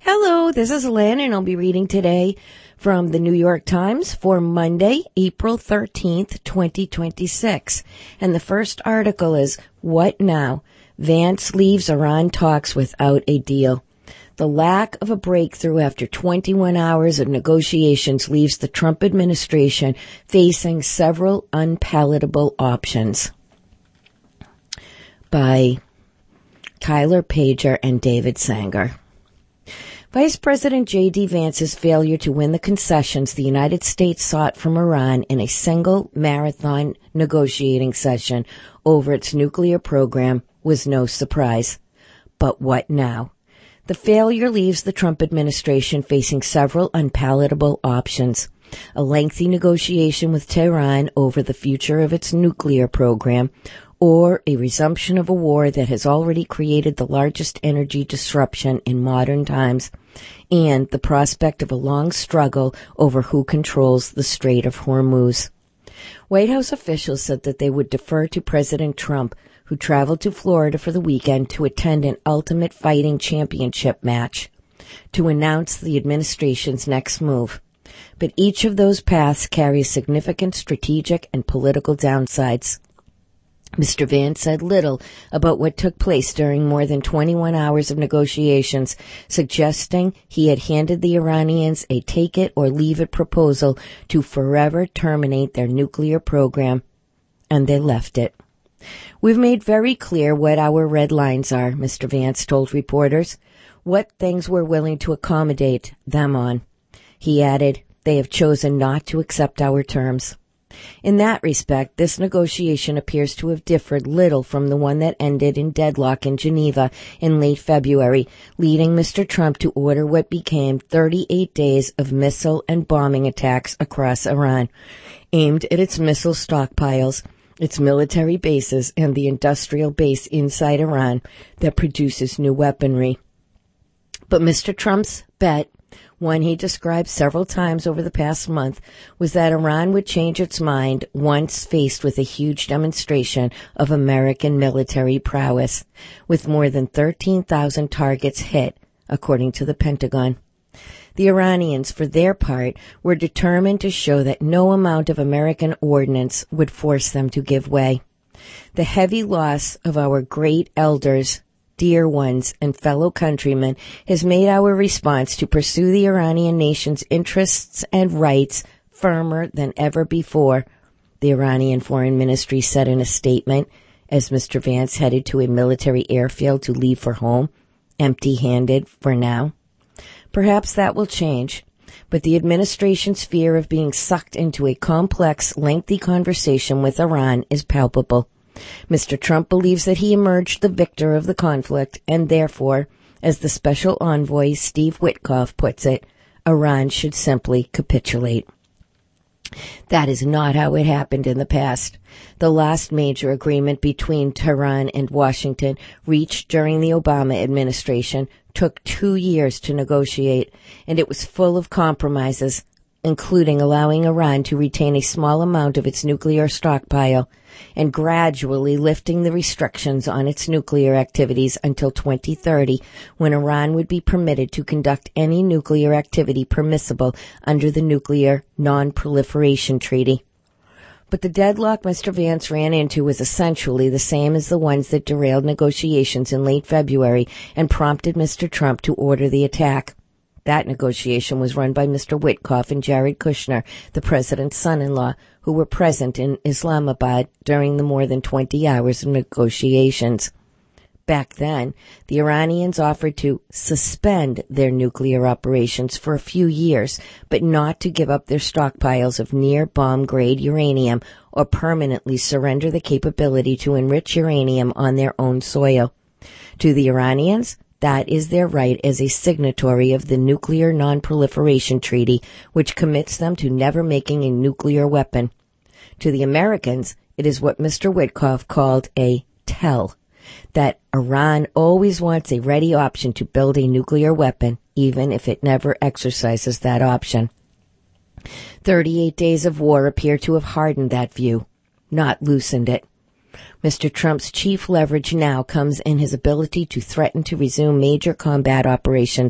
Hello, this is Lynn, and I'll be reading today from the New York Times for Monday, April 13th, 2026. And the first article is, What Now? Vance leaves Iran talks without a deal. The lack of a breakthrough after 21 hours of negotiations leaves the Trump administration facing several unpalatable options. By Tyler Pager and David Sanger. Vice President J.D. Vance's failure to win the concessions the United States sought from Iran in a single marathon negotiating session over its nuclear program was no surprise. But what now? The failure leaves the Trump administration facing several unpalatable options. A lengthy negotiation with Tehran over the future of its nuclear program, or a resumption of a war that has already created the largest energy disruption in modern times, and the prospect of a long struggle over who controls the Strait of Hormuz. White House officials said that they would defer to President Trump, who traveled to Florida for the weekend to attend an Ultimate Fighting Championship match, to announce the administration's next move. But each of those paths carries significant strategic and political downsides. Mr. Vance said little about what took place during more than 21 hours of negotiations, suggesting he had handed the Iranians a take-it-or-leave-it proposal to forever terminate their nuclear program, and they left it. We've made very clear what our red lines are, Mr. Vance told reporters, what things we're willing to accommodate them on. He added, they have chosen not to accept our terms. In that respect, this negotiation appears to have differed little from the one that ended in deadlock in Geneva in late February, leading Mr. Trump to order what became 38 days of missile and bombing attacks across Iran, aimed at its missile stockpiles, its military bases, and the industrial base inside Iran that produces new weaponry. But Mr. Trump's bet, one he described several times over the past month, was that Iran would change its mind once faced with a huge demonstration of American military prowess, with more than 13,000 targets hit, according to the Pentagon. The Iranians, for their part, were determined to show that no amount of American ordnance would force them to give way. The heavy loss of our great elders, dear ones, and fellow countrymen has made our response to pursue the Iranian nation's interests and rights firmer than ever before, the Iranian Foreign Ministry said in a statement as Mr. Vance headed to a military airfield to leave for home, empty-handed for now. Perhaps that will change, but the administration's fear of being sucked into a complex, lengthy conversation with Iran is palpable. Mr. Trump believes that he emerged the victor of the conflict, and therefore, as the special envoy Steve Witkoff puts it, Iran should simply capitulate. That is not how it happened in the past. The last major agreement between Tehran and Washington, reached during the Obama administration, took 2 years to negotiate, and it was full of compromises, including allowing Iran to retain a small amount of its nuclear stockpile and gradually lifting the restrictions on its nuclear activities until 2030, when Iran would be permitted to conduct any nuclear activity permissible under the Nuclear Non-Proliferation Treaty. But the deadlock Mr. Vance ran into was essentially the same as the ones that derailed negotiations in late February and prompted Mr. Trump to order the attack. That negotiation was run by Mr. Witkoff and Jared Kushner, the president's son-in-law, who were present in Islamabad during the more than 20 hours of negotiations. Back then, the Iranians offered to suspend their nuclear operations for a few years, but not to give up their stockpiles of near-bomb-grade uranium or permanently surrender the capability to enrich uranium on their own soil. To the Iranians, that is their right as a signatory of the Nuclear Non-Proliferation Treaty, which commits them to never making a nuclear weapon. To the Americans, it is what Mr. Witkoff called a tell, that Iran always wants a ready option to build a nuclear weapon, even if it never exercises that option. 38 days of war appear to have hardened that view, not loosened it. Mr. Trump's chief leverage now comes in his ability to threaten to resume major combat operations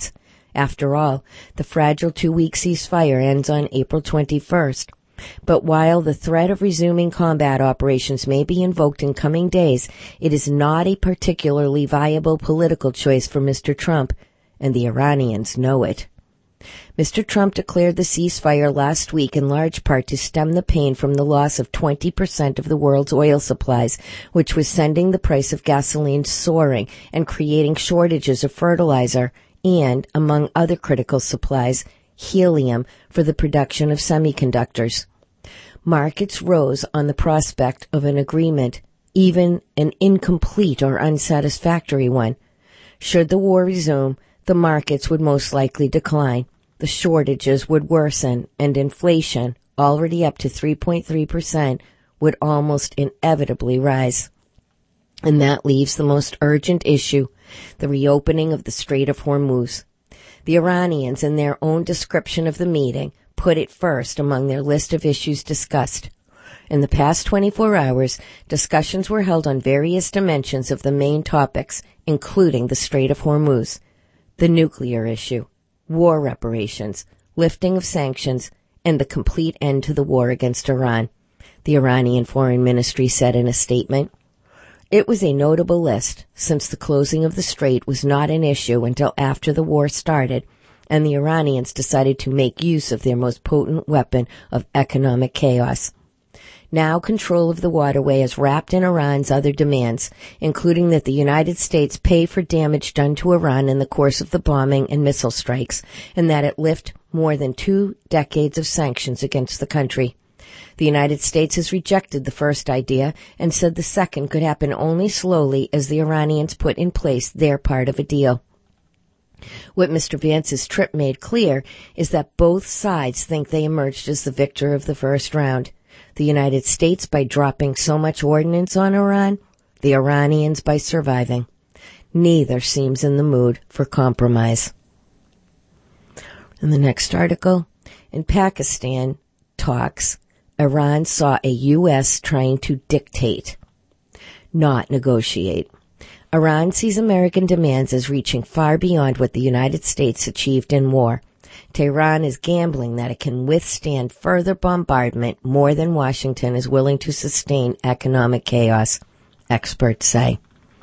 After all, the fragile 2-week ceasefire ends on April 21st. But while the threat of resuming combat operations may be invoked in coming days, it is not a particularly viable political choice for Mr. Trump, and the Iranians know it. Mr. Trump declared the ceasefire last week in large part to stem the pain from the loss of 20% of the world's oil supplies, which was sending the price of gasoline soaring and creating shortages of fertilizer and, among other critical supplies, helium for the production of semiconductors. Markets rose on the prospect of an agreement, even an incomplete or unsatisfactory one. Should the war resume, the markets would most likely decline, the shortages would worsen, and inflation, already up to 3.3%, would almost inevitably rise. And that leaves the most urgent issue, the reopening of the Strait of Hormuz. The Iranians, in their own description of the meeting, put it first among their list of issues discussed. In the past 24 hours, discussions were held on various dimensions of the main topics, including the Strait of Hormuz, the nuclear issue, war reparations, lifting of sanctions, and the complete end to the war against Iran, the Iranian Foreign Ministry said in a statement. It was a notable list, since the closing of the strait was not an issue until after the war started, and the Iranians decided to make use of their most potent weapon of economic chaos. Now control of the waterway is wrapped in Iran's other demands, including that the United States pay for damage done to Iran in the course of the bombing and missile strikes, and that it lift more than 2 decades of sanctions against the country. The United States has rejected the first idea and said the second could happen only slowly as the Iranians put in place their part of a deal. What Mr. Vance's trip made clear is that both sides think they emerged as the victor of the first round. The United States by dropping so much ordnance on Iran, the Iranians by surviving. Neither seems in the mood for compromise. In the next article, in Pakistan talks, Iran saw a U.S. trying to dictate, not negotiate. Iran sees American demands as reaching far beyond what the United States achieved in war. Tehran is gambling that it can withstand further bombardment more than Washington is willing to sustain economic chaos, experts say.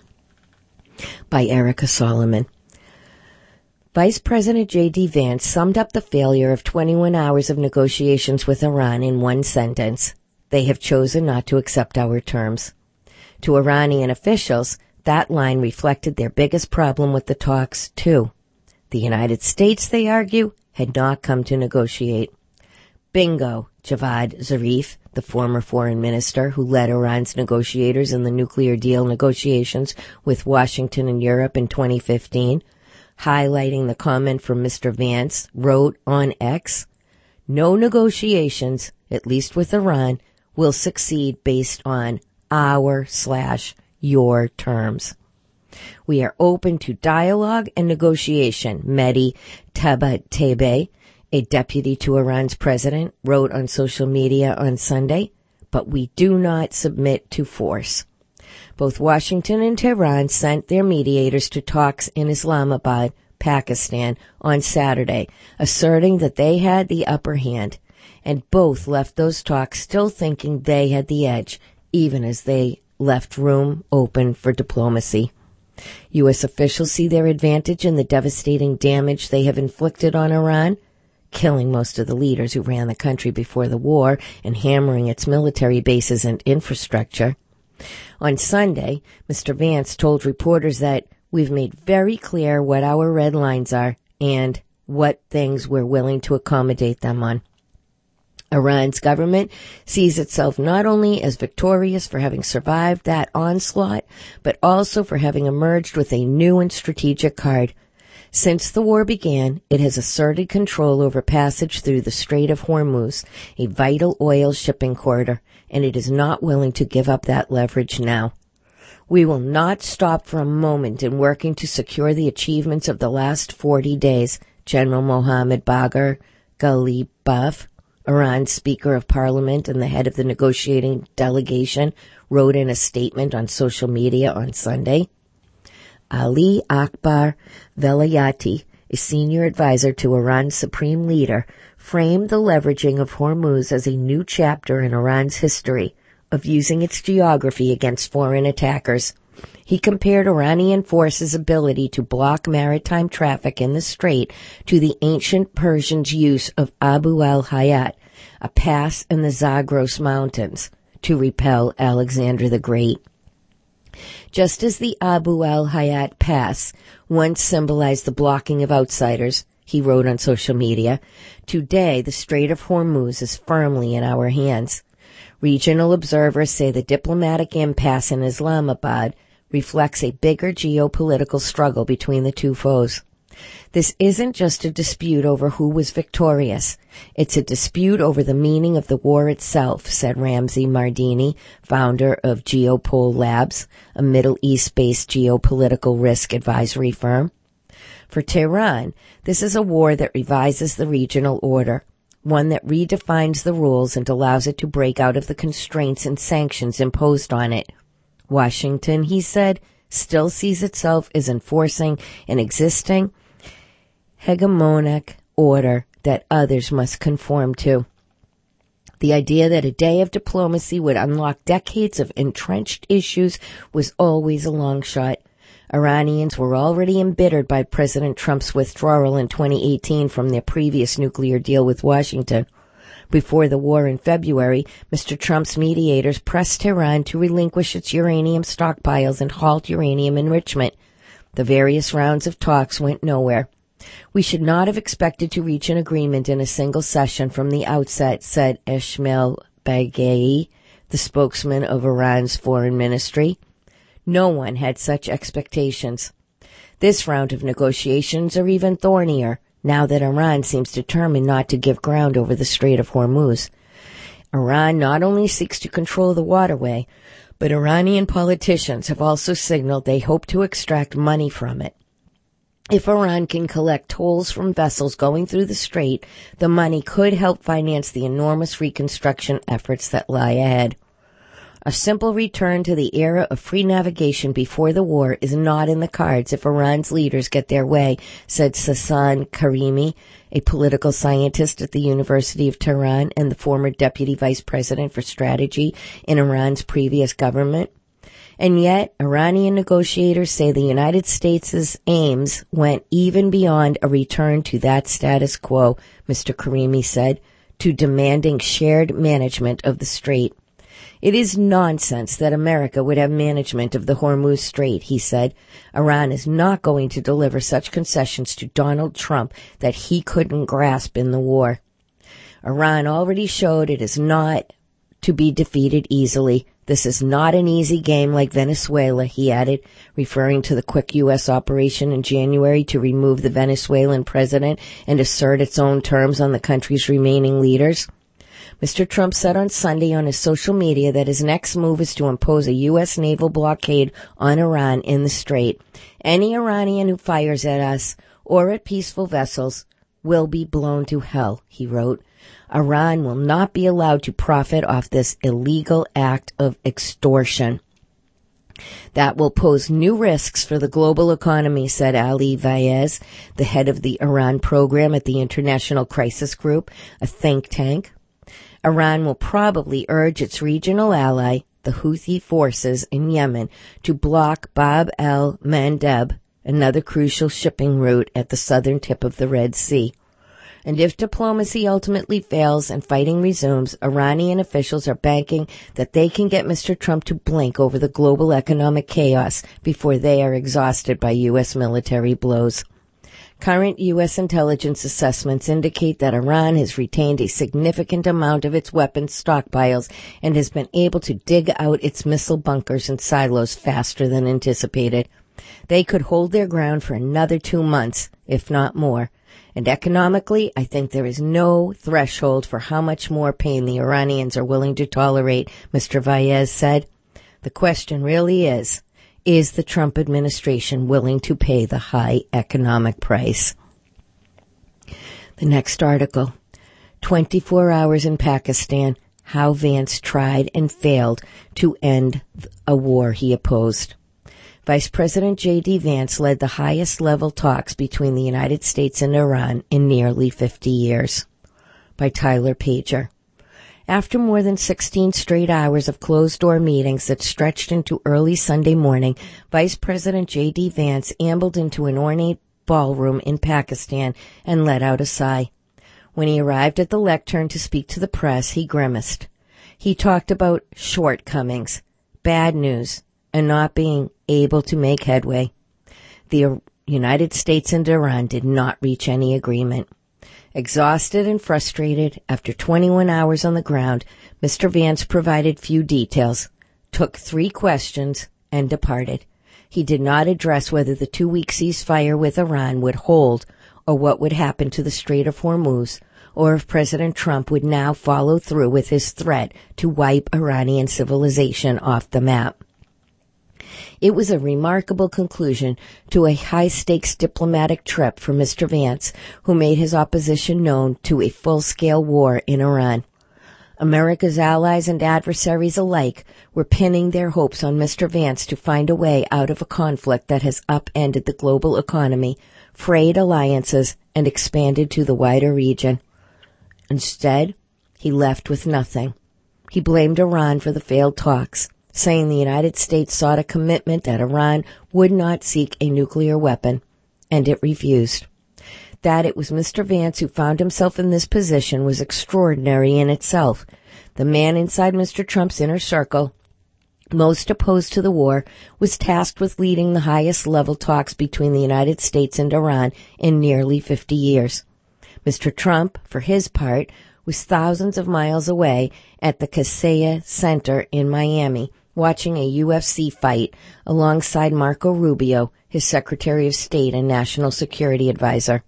By Erica Solomon. Vice President J.D. Vance summed up the failure of 21 hours of negotiations with Iran in one sentence. They have chosen not to accept our terms. To Iranian officials, that line reflected their biggest problem with the talks, too. The United States, they argue, had not come to negotiate. Bingo, Javad Zarif, the former foreign minister who led Iran's negotiators in the nuclear deal negotiations with Washington and Europe in 2015, highlighting the comment from Mr. Vance, wrote on X, "No negotiations, at least with Iran, will succeed based on our/your terms. We are open to dialogue and negotiation," Mehdi Tabatabai, a deputy to Iran's president, wrote on social media on Sunday, "but we do not submit to force." Both Washington and Tehran sent their mediators to talks in Islamabad, Pakistan, on Saturday, asserting that they had the upper hand, and both left those talks still thinking they had the edge, even as they left room open for diplomacy. U.S. officials see their advantage in the devastating damage they have inflicted on Iran, killing most of the leaders who ran the country before the war and hammering its military bases and infrastructure. On Sunday, Mr. Vance told reporters that we've made very clear what our red lines are and what things we're willing to accommodate them on. Iran's government sees itself not only as victorious for having survived that onslaught, but also for having emerged with a new and strategic card. Since the war began, it has asserted control over passage through the Strait of Hormuz, a vital oil shipping corridor, and it is not willing to give up that leverage now. We will not stop for a moment in working to secure the achievements of the last 40 days, General Mohammad Bagher Ghalibaf, Iran's Speaker of Parliament and the head of the negotiating delegation, wrote in a statement on social media on Sunday. Ali Akbar Velayati, a senior advisor to Iran's supreme leader, framed the leveraging of Hormuz as a new chapter in Iran's history of using its geography against foreign attackers. He compared Iranian forces' ability to block maritime traffic in the strait to the ancient Persians' use of Abu al-Hayat, a pass in the Zagros Mountains, to repel Alexander the Great. Just as the Abu al-Hayat Pass once symbolized the blocking of outsiders, he wrote on social media, today the Strait of Hormuz is firmly in our hands. Regional observers say the diplomatic impasse in Islamabad reflects a bigger geopolitical struggle between the two foes. This isn't just a dispute over who was victorious. It's a dispute over the meaning of the war itself, said Ramzi Mardini, founder of Geopol Labs, a Middle East-based geopolitical risk advisory firm. For Tehran, this is a war that revises the regional order, one that redefines the rules and allows it to break out of the constraints and sanctions imposed on it. Washington, he said, still sees itself as enforcing an existing hegemonic order that others must conform to. The idea that a day of diplomacy would unlock decades of entrenched issues was always a long shot. Iranians were already embittered by President Trump's withdrawal in 2018 from their previous nuclear deal with Washington. Before the war in February, Mr. Trump's mediators pressed Tehran to relinquish its uranium stockpiles and halt uranium enrichment. The various rounds of talks went nowhere. We should not have expected to reach an agreement in a single session from the outset, said Esmail Bagheri, the spokesman of Iran's foreign ministry. No one had such expectations. This round of negotiations are even thornier, now that Iran seems determined not to give ground over the Strait of Hormuz. Iran not only seeks to control the waterway, but Iranian politicians have also signaled they hope to extract money from it. If Iran can collect tolls from vessels going through the strait, the money could help finance the enormous reconstruction efforts that lie ahead. A simple return to the era of free navigation before the war is not in the cards if Iran's leaders get their way, said Sasan Karimi, a political scientist at the University of Tehran and the former deputy vice president for strategy in Iran's previous government. And yet, Iranian negotiators say the United States' aims went even beyond a return to that status quo, Mr. Karimi said, to demanding shared management of the strait. It is nonsense that America would have management of the Hormuz Strait, he said. Iran is not going to deliver such concessions to Donald Trump that he couldn't grasp in the war. Iran already showed it is not to be defeated easily. This is not an easy game like Venezuela, he added, referring to the quick U.S. operation in January to remove the Venezuelan president and assert its own terms on the country's remaining leaders. Mr. Trump said on Sunday on his social media that his next move is to impose a U.S. naval blockade on Iran in the strait. Any Iranian who fires at us or at peaceful vessels will be blown to hell, he wrote. Iran will not be allowed to profit off this illegal act of extortion. That will pose new risks for the global economy, said Ali Vaez, the head of the Iran program at the International Crisis Group, a think tank. Iran will probably urge its regional ally, the Houthi forces in Yemen, to block Bab el-Mandeb, another crucial shipping route at the southern tip of the Red Sea. And if diplomacy ultimately fails and fighting resumes, Iranian officials are banking that they can get Mr. Trump to blink over the global economic chaos before they are exhausted by U.S. military blows. Current U.S. intelligence assessments indicate that Iran has retained a significant amount of its weapons stockpiles and has been able to dig out its missile bunkers and silos faster than anticipated. They could hold their ground for another 2 months, if not more. And economically, I think there is no threshold for how much more pain the Iranians are willing to tolerate, Mr. Vaez said. The question really is the Trump administration willing to pay the high economic price? The next article, 24 hours in Pakistan, how Vance tried and failed to end a war he opposed. Vice President J.D. Vance led the highest-level talks between the United States and Iran in nearly 50 years. By Tyler Pager. After more than 16 straight hours of closed-door meetings that stretched into early Sunday morning, Vice President J.D. Vance ambled into an ornate ballroom in Pakistan and let out a sigh. When he arrived at the lectern to speak to the press, he grimaced. He talked about shortcomings, bad news, and not being able to make headway. The United States and Iran did not reach any agreement. Exhausted and frustrated, after 21 hours on the ground, Mr. Vance provided few details, took 3 questions, and departed. He did not address whether the 2-week ceasefire with Iran would hold or what would happen to the Strait of Hormuz, or if President Trump would now follow through with his threat to wipe Iranian civilization off the map. It was a remarkable conclusion to a high-stakes diplomatic trip for Mr. Vance, who made his opposition known to a full-scale war in Iran. America's allies and adversaries alike were pinning their hopes on Mr. Vance to find a way out of a conflict that has upended the global economy, frayed alliances, and expanded to the wider region. Instead, he left with nothing. He blamed Iran for the failed talks, saying the United States sought a commitment that Iran would not seek a nuclear weapon, and it refused. That it was Mr. Vance who found himself in this position was extraordinary in itself. The man inside Mr. Trump's inner circle, most opposed to the war, was tasked with leading the highest-level talks between the United States and Iran in nearly 50 years. Mr. Trump, for his part, was thousands of miles away at the Kaseya Center in Miami, watching a UFC fight alongside Marco Rubio, his Secretary of State and National Security Advisor.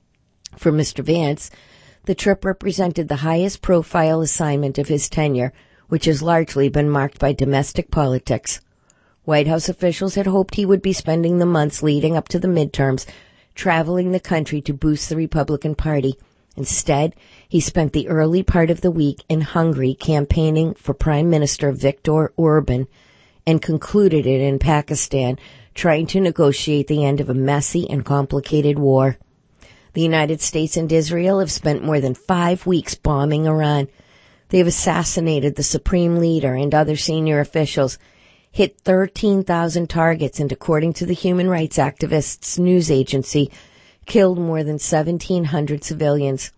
For Mr. Vance, the trip represented the highest profile assignment of his tenure, which has largely been marked by domestic politics. White House officials had hoped he would be spending the months leading up to the midterms traveling the country to boost the Republican Party. Instead, he spent the early part of the week in Hungary campaigning for Prime Minister Viktor Orban and concluded it in Pakistan, trying to negotiate the end of a messy and complicated war. The United States and Israel have spent more than 5 weeks bombing Iran. They have assassinated the supreme leader and other senior officials, hit 13,000 targets, and according to the human rights activists' news agency, killed more than 1,700 civilians.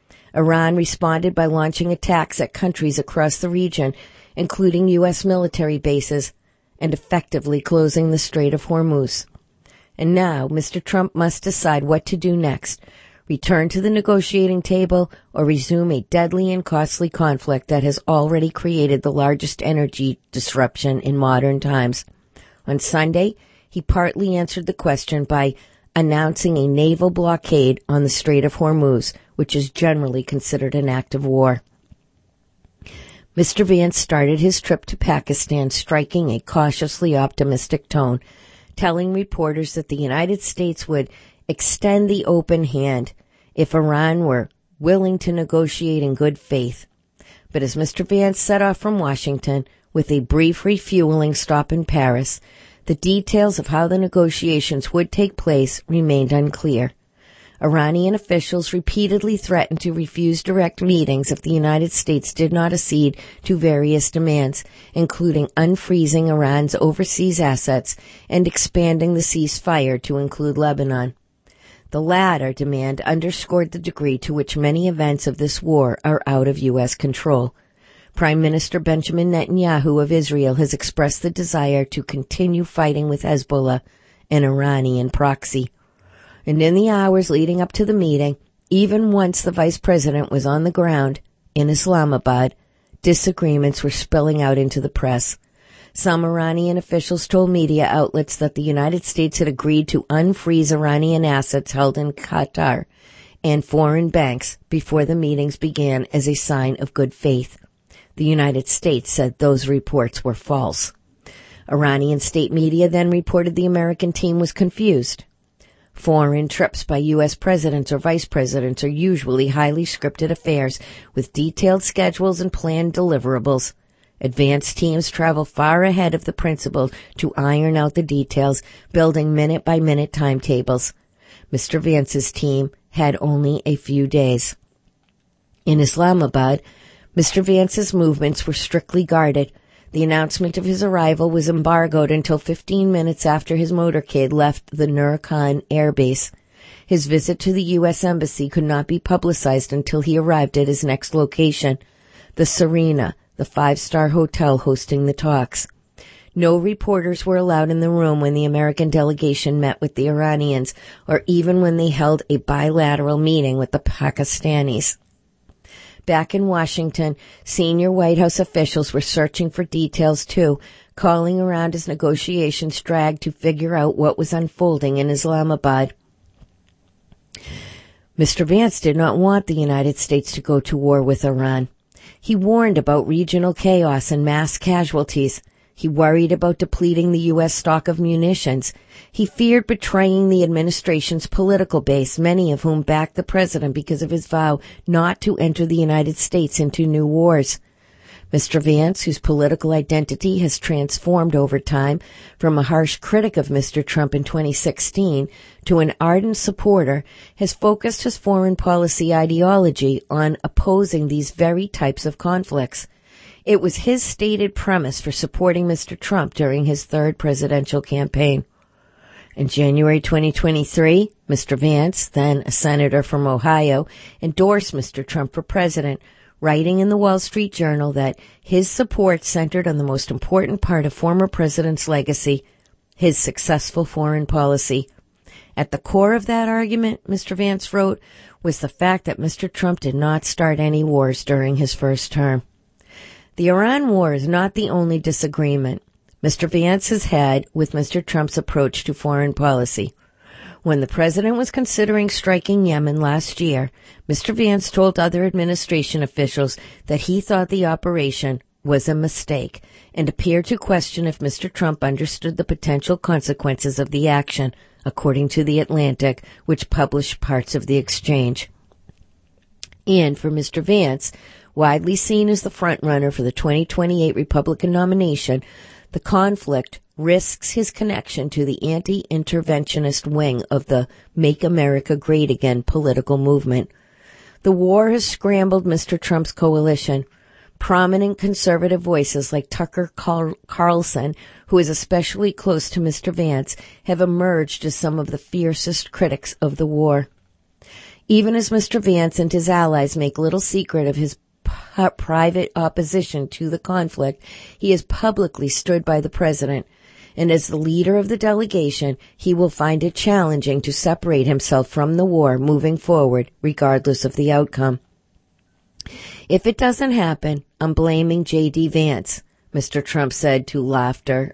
Iran responded by launching attacks at countries across the region, including U.S. military bases, and effectively closing the Strait of Hormuz. And now Mr. Trump must decide what to do next, return to the negotiating table or resume a deadly and costly conflict that has already created the largest energy disruption in modern times. On Sunday, he partly answered the question by announcing a naval blockade on the Strait of Hormuz, which is generally considered an act of war. Mr. Vance started his trip to Pakistan striking a cautiously optimistic tone, telling reporters that the United States would extend the open hand if Iran were willing to negotiate in good faith. But as Mr. Vance set off from Washington with a brief refueling stop in Paris, the details of how the negotiations would take place remained unclear. Iranian officials repeatedly threatened to refuse direct meetings if the United States did not accede to various demands, including unfreezing Iran's overseas assets and expanding the ceasefire to include Lebanon. The latter demand underscored the degree to which many events of this war are out of U.S. control. Prime Minister Benjamin Netanyahu of Israel has expressed the desire to continue fighting with Hezbollah, an Iranian proxy. And in the hours leading up to the meeting, even once the vice president was on the ground in Islamabad, disagreements were spilling out into the press. Some Iranian officials told media outlets that the United States had agreed to unfreeze Iranian assets held in Qatar and foreign banks before the meetings began as a sign of good faith. The United States said those reports were false. Iranian state media then reported the American team was confused. Foreign trips by U.S. presidents or vice presidents are usually highly scripted affairs with detailed schedules and planned deliverables. Advanced teams travel far ahead of the principal to iron out the details, building minute-by-minute timetables. Mr. Vance's team had only a few days. In Islamabad, Mr. Vance's movements were strictly guarded. The announcement of his arrival was embargoed until 15 minutes after his motorcade left the Nur Khan Air Base. His visit to the U.S. Embassy could not be publicized until he arrived at his next location, the Serena, the five-star hotel hosting the talks. No reporters were allowed in the room when the American delegation met with the Iranians, or even when they held a bilateral meeting with the Pakistanis. Back in Washington, senior White House officials were searching for details too, calling around as negotiations dragged to figure out what was unfolding in Islamabad. Mr. Vance did not want the United States to go to war with Iran. He warned about regional chaos and mass casualties. He worried about depleting the U.S. stock of munitions. He feared betraying the administration's political base, many of whom backed the president because of his vow not to enter the United States into new wars. Mr. Vance, whose political identity has transformed over time from a harsh critic of Mr. Trump in 2016 to an ardent supporter, has focused his foreign policy ideology on opposing these very types of conflicts. It was his stated premise for supporting Mr. Trump during his third presidential campaign. In January 2023, Mr. Vance, then a senator from Ohio, endorsed Mr. Trump for president, writing in the Wall Street Journal that his support centered on the most important part of former president's legacy, his successful foreign policy. At the core of that argument, Mr. Vance wrote, was the fact that Mr. Trump did not start any wars during his first term. The Iran war is not the only disagreement Mr. Vance has had with Mr. Trump's approach to foreign policy. When the president was considering striking Yemen last year, Mr. Vance told other administration officials that he thought the operation was a mistake and appeared to question if Mr. Trump understood the potential consequences of the action, according to The Atlantic, which published parts of the exchange. And for Mr. Vance, widely seen as the frontrunner for the 2028 Republican nomination, the conflict risks his connection to the anti-interventionist wing of the Make America Great Again political movement. The war has scrambled Mr. Trump's coalition. Prominent conservative voices like Tucker Carlson, who is especially close to Mr. Vance, have emerged as some of the fiercest critics of the war. Even as Mr. Vance and his allies make little secret of his private opposition to the conflict, he has publicly stood by the president. And as the leader of the delegation, he will find it challenging to separate himself from the war moving forward, regardless of the outcome. If it doesn't happen, I'm blaming J.D. Vance, Mr. Trump said to laughter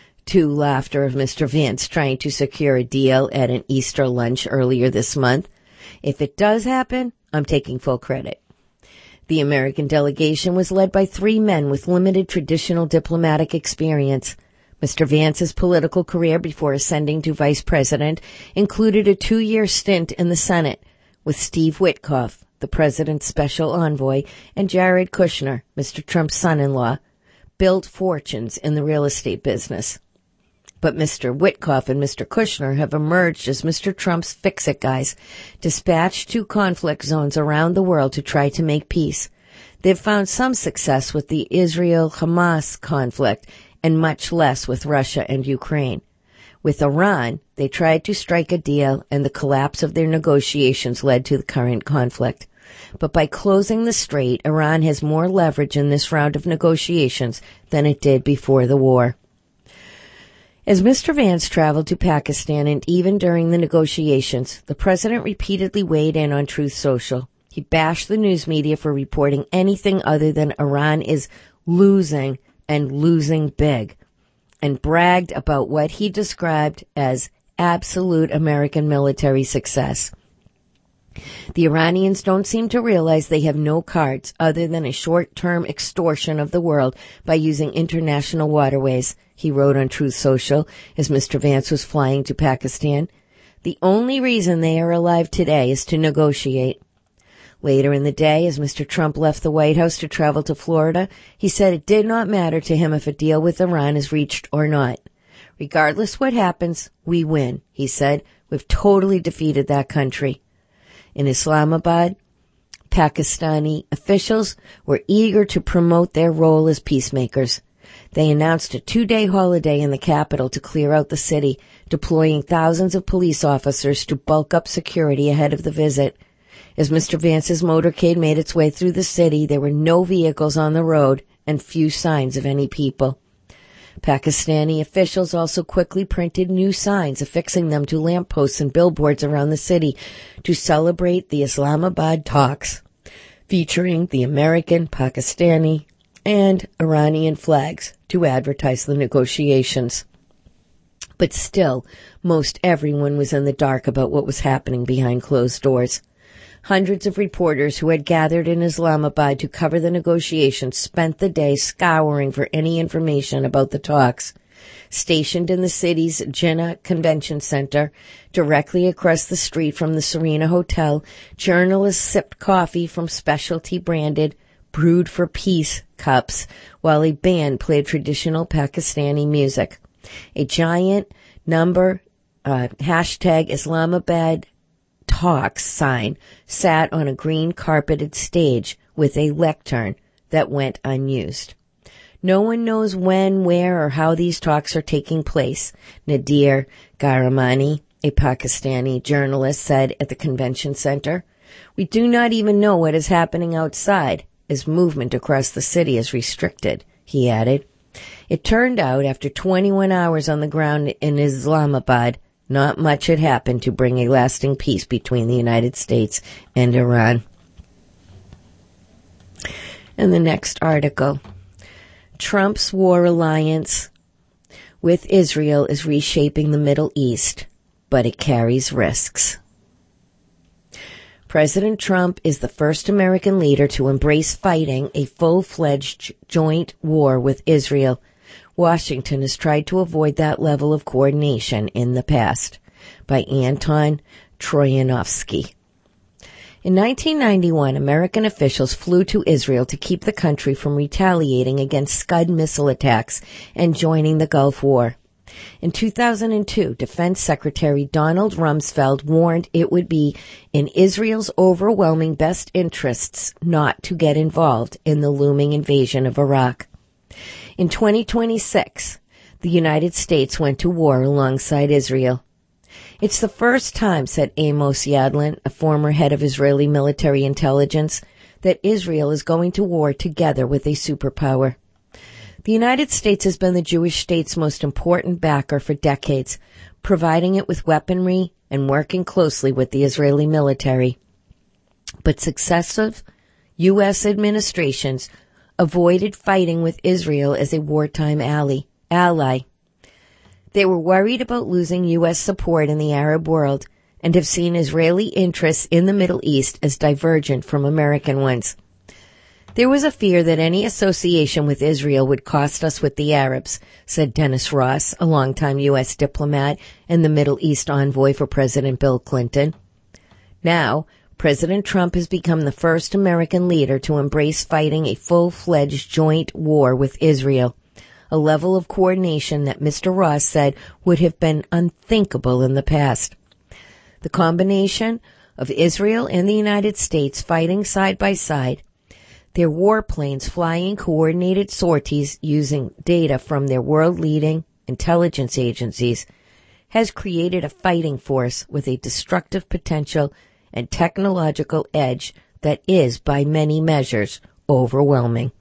of Mr. Vance trying to secure a deal at an Easter lunch earlier this month. If it does happen, I'm taking full credit. The American delegation was led by three men with limited traditional diplomatic experience. Mr. Vance's political career before ascending to vice president included a 2-year stint in the Senate with Steve Witkoff, the president's special envoy, and Jared Kushner, Mr. Trump's son-in-law, built fortunes in the real estate business. But Mr. Witkoff and Mr. Kushner have emerged as Mr. Trump's fix-it guys, dispatched to conflict zones around the world to try to make peace. They've found some success with the Israel-Hamas conflict and much less with Russia and Ukraine. With Iran, they tried to strike a deal, and the collapse of their negotiations led to the current conflict. But by closing the strait, Iran has more leverage in this round of negotiations than it did before the war. As Mr. Vance traveled to Pakistan and even during the negotiations, the president repeatedly weighed in on Truth Social. He bashed the news media for reporting anything other than Iran is losing and losing big, and bragged about what he described as absolute American military success. The Iranians don't seem to realize they have no cards other than a short-term extortion of the world by using international waterways, he wrote on Truth Social as Mr. Vance was flying to Pakistan. The only reason they are alive today is to negotiate. Later in the day, as Mr. Trump left the White House to travel to Florida, he said it did not matter to him if a deal with Iran is reached or not. Regardless what happens, we win, he said. We've totally defeated that country. In Islamabad, Pakistani officials were eager to promote their role as peacemakers. They announced a 2-day holiday in the capital to clear out the city, deploying thousands of police officers to bulk up security ahead of the visit. As Mr. Vance's motorcade made its way through the city, there were no vehicles on the road and few signs of any people. Pakistani officials also quickly printed new signs, affixing them to lampposts and billboards around the city to celebrate the Islamabad talks, featuring the American, Pakistani, and Iranian flags to advertise the negotiations. But still, most everyone was in the dark about what was happening behind closed doors. Hundreds of reporters who had gathered in Islamabad to cover the negotiations spent the day scouring for any information about the talks. Stationed in the city's Jinnah Convention Center, directly across the street from the Serena Hotel, journalists sipped coffee from specialty branded Brewed for Peace cups while a band played traditional Pakistani music. A giant hashtag Islamabad Talks sign sat on a green carpeted stage with a lectern that went unused. No one knows when, where, or how these talks are taking place, Nadir Garamani, a Pakistani journalist, said at the convention center. We do not even know what is happening outside, as movement across the city is restricted, he added. It turned out, after 21 hours on the ground in Islamabad, not much had happened to bring a lasting peace between the United States and Iran. And the next article. Trump's war alliance with Israel is reshaping the Middle East, but it carries risks. President Trump is the first American leader to embrace fighting a full-fledged joint war with Israel. Washington has tried to avoid that level of coordination in the past. By Anton Troyanovsky. In 1991, American officials flew to Israel to keep the country from retaliating against Scud missile attacks and joining the Gulf War. In 2002, Defense Secretary Donald Rumsfeld warned it would be in Israel's overwhelming best interests not to get involved in the looming invasion of Iraq. In 2026, the United States went to war alongside Israel. It's the first time, said Amos Yadlin, a former head of Israeli military intelligence, that Israel is going to war together with a superpower. The United States has been the Jewish state's most important backer for decades, providing it with weaponry and working closely with the Israeli military. But successive U.S. administrations avoided fighting with Israel as a wartime ally. They were worried about losing U.S. support in the Arab world and have seen Israeli interests in the Middle East as divergent from American ones. There was a fear that any association with Israel would cost us with the Arabs, said Dennis Ross, a longtime U.S. diplomat and the Middle East envoy for President Bill Clinton. Now, President Trump has become the first American leader to embrace fighting a full-fledged joint war with Israel, a level of coordination that Mr. Ross said would have been unthinkable in the past. The combination of Israel and the United States fighting side by side, their warplanes flying coordinated sorties using data from their world-leading intelligence agencies, has created a fighting force with a destructive potential and technological edge that is, by many measures, overwhelming.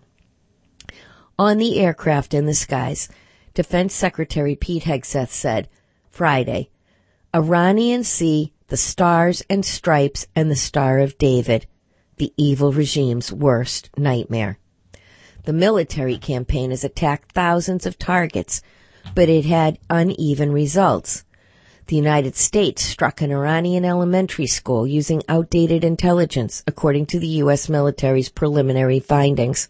On the aircraft in the skies, Defense Secretary Pete Hegseth said Friday, Iranians see the stars and stripes and the Star of David, the evil regime's worst nightmare. The military campaign has attacked thousands of targets, but it had uneven results. The United States struck an Iranian elementary school using outdated intelligence, according to the U.S. military's preliminary findings.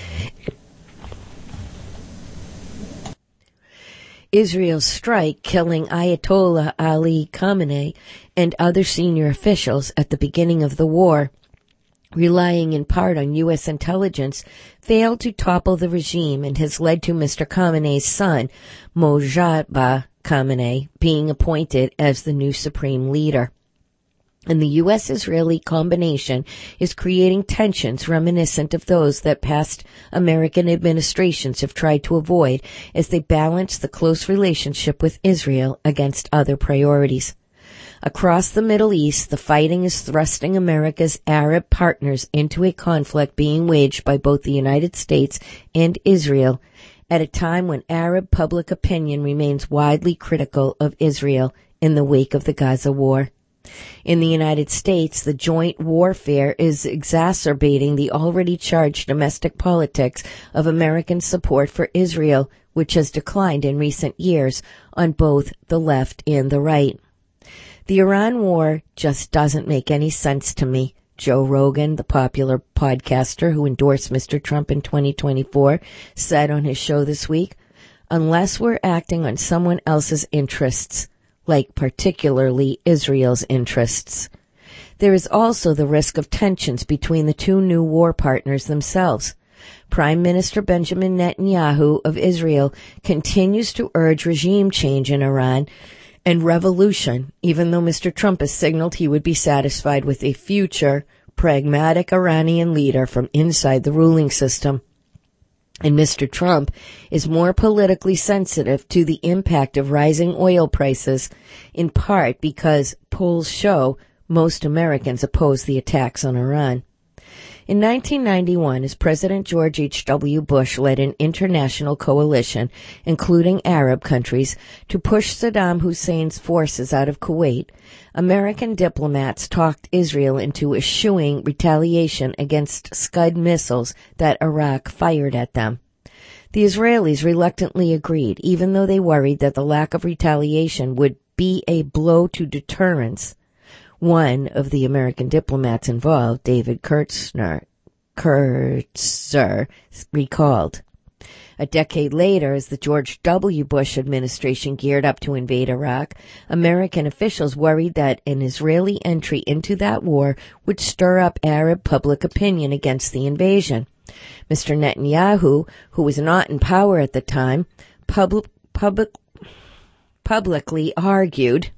Israel's strike, killing Ayatollah Ali Khamenei and other senior officials at the beginning of the war, relying in part on U.S. intelligence, failed to topple the regime and has led to Mr. Khamenei's son, Mojtaba Khamenei, being appointed as the new supreme leader. And the U.S.-Israeli combination is creating tensions reminiscent of those that past American administrations have tried to avoid as they balance the close relationship with Israel against other priorities. Across the Middle East, the fighting is thrusting America's Arab partners into a conflict being waged by both the United States and Israel at a time when Arab public opinion remains widely critical of Israel in the wake of the Gaza war. In the United States, the joint warfare is exacerbating the already charged domestic politics of American support for Israel, which has declined in recent years on both the left and the right. The Iran war just doesn't make any sense to me, Joe Rogan, the popular podcaster who endorsed Mr. Trump in 2024, said on his show this week, unless we're acting on someone else's interests, like particularly Israel's interests. There is also the risk of tensions between the two new war partners themselves. Prime Minister Benjamin Netanyahu of Israel continues to urge regime change in Iran and revolution, even though Mr. Trump has signaled he would be satisfied with a future, pragmatic Iranian leader from inside the ruling system. And Mr. Trump is more politically sensitive to the impact of rising oil prices, in part because polls show most Americans oppose the attacks on Iran. In 1991, as President George H.W. Bush led an international coalition, including Arab countries, to push Saddam Hussein's forces out of Kuwait, American diplomats talked Israel into eschewing retaliation against Scud missiles that Iraq fired at them. The Israelis reluctantly agreed, even though they worried that the lack of retaliation would be a blow to deterrence. One of the American diplomats involved, David Kurtzer, recalled. A decade later, as the George W. Bush administration geared up to invade Iraq, American officials worried that an Israeli entry into that war would stir up Arab public opinion against the invasion. Mr. Netanyahu, who was not in power at the time, publicly argued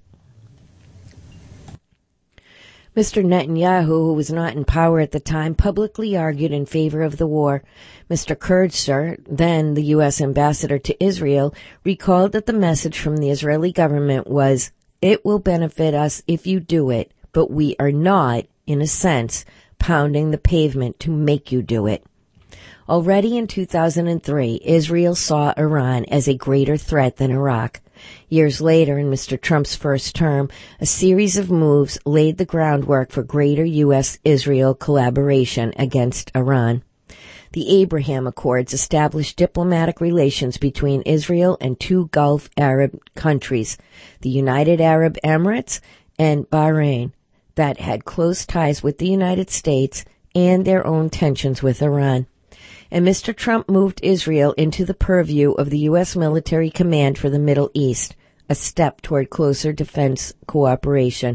Mr. Netanyahu, who was not in power at the time, publicly argued in favor of the war. Mr. Kurtzer, then the U.S. ambassador to Israel, recalled that the message from the Israeli government was, "It will benefit us if you do it, but we are not, in a sense, pounding the pavement to make you do it." Already in 2003, Israel saw Iran as a greater threat than Iraq. Years later, in Mr. Trump's first term, a series of moves laid the groundwork for greater U.S.-Israel collaboration against Iran. The Abraham Accords established diplomatic relations between Israel and two Gulf Arab countries, the United Arab Emirates and Bahrain, that had close ties with the United States and their own tensions with Iran. And Mr. Trump moved Israel into the purview of the U.S. military command for the Middle East, a step toward closer defense cooperation.